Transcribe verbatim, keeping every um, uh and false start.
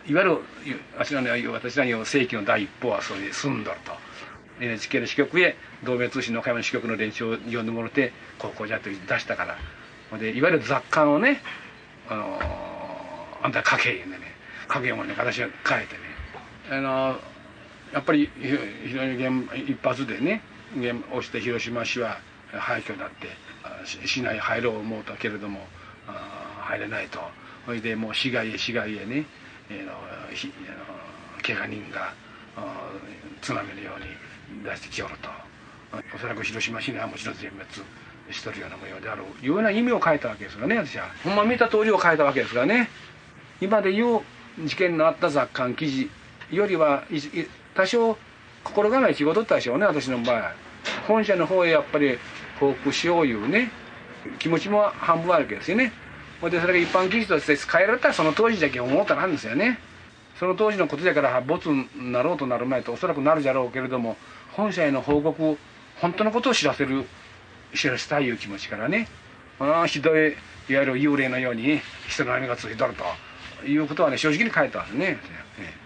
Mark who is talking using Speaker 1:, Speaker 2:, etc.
Speaker 1: いわゆる私らの私らの世紀の第一歩はそれで済んどると。エヌエイチケー の支局へ同盟通信の岡山の支局の連中を呼んでもらってこうこうじゃと出したから。でいわゆる雑感をね、あのあんた書け言うんでね、書けもね私が書いてね、あのやっぱり非常に一発でね押して広島市は廃墟だって市内入ろう思うたけれども入れないと。それでもう市外へ市外へね、えー、のひあの怪我人が津波のように出してきよると。おそらく広島市内はもちろん全滅しとるような模様であるいうような意味を書いたわけですがね、私はほんま見た通りを書いたわけですがね。今でいう事件のあった雑感記事よりは多少心構え違うとったでしょうね、私の場合。本社の方へやっぱり報復しよういうね気持ちも半分あるわけですよね。でそれが一般記事として変えられたらその当時だけ思ったなんですよね。その当時のことだから没になろうとなる前とおそらくなるじゃろうけれども、本社への報告本当のことを知らせる知らせたいいう気持ちからね、あひどいいわゆる幽霊のように人の波がついとるということはね正直に書いたんですね。